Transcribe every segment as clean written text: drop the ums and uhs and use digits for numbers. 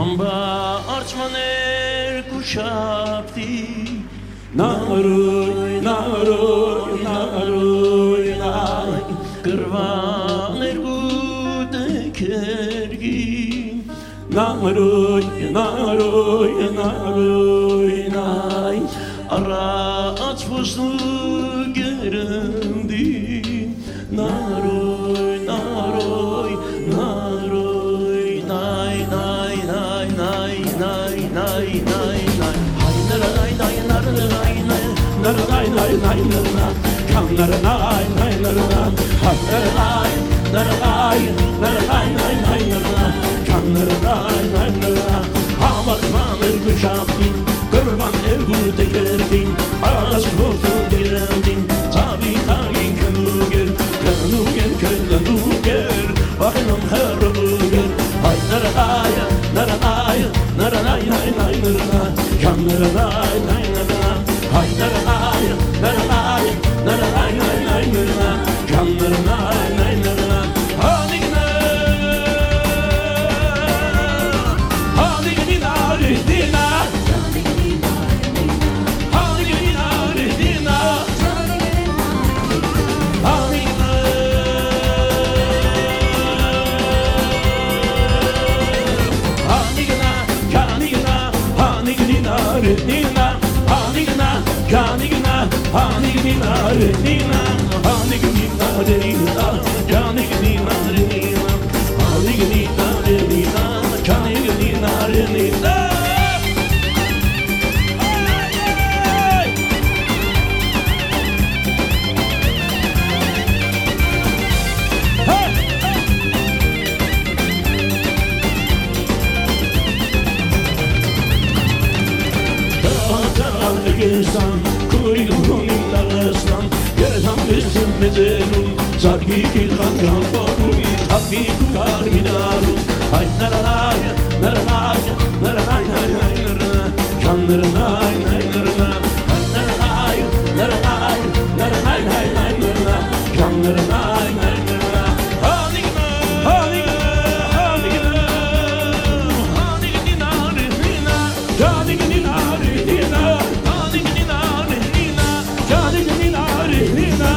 Amba arçmaner kuşakti Naruy, naruy, naruy, naruy. Kırvaner gude kergi Naruy, naruy, naruy, naruy. Araç foslu gerendi Naroy, naroy, naroy Nay, nay, nay, nay, nay, nay, nay, nay Hay naray, nay, naray, nay Naray, nay, nay, naray. Kam naray, nay, naray. Hay naray, naray, naray, nay, nay, naray. Kam naray, nay, naray. Abartmanır kuşaktın Kırvan evgu tekerdin Ağaç bozu direndin Tabi tayin könüger Könüger, könüger Bakınım her bugün Hay naray, naray, naray, nay, nay, naray Kam naray, nay, naray Hay naray, naray, naray, nay, nay, naray Kam naray, nay, naray Hadi Zargi kilkan yankoru, happy kukar minaru. Ay naray, naray, naray, naray, naray. Kan naray, naray, ay naray, naray, naray, naray, naray. Kan naray, naray. Hadi gina, hadi gina, hadi gina, hadi gina, gina, hadi gina, gina, hadi gina, gina, hadi gina, gina.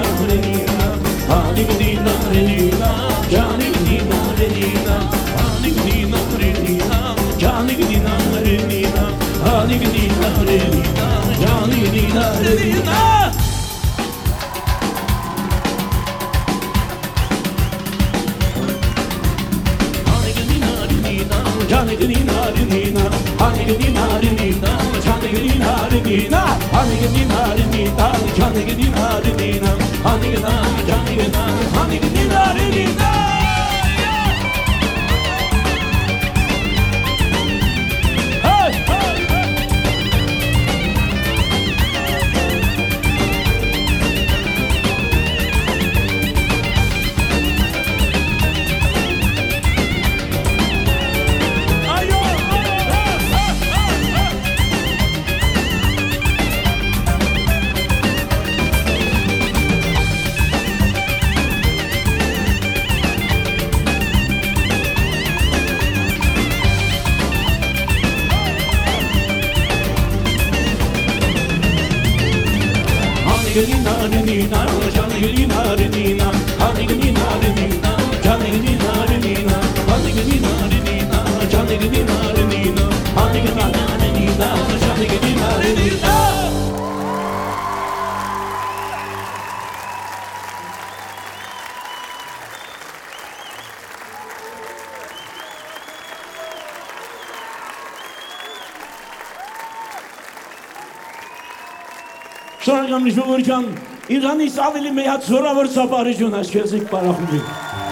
Johnny Շնորհակալ եմ Ժողովրդյան, իրանից ավելի մեծ զորավոր ծափարություն աչքերսիկ բարախումի։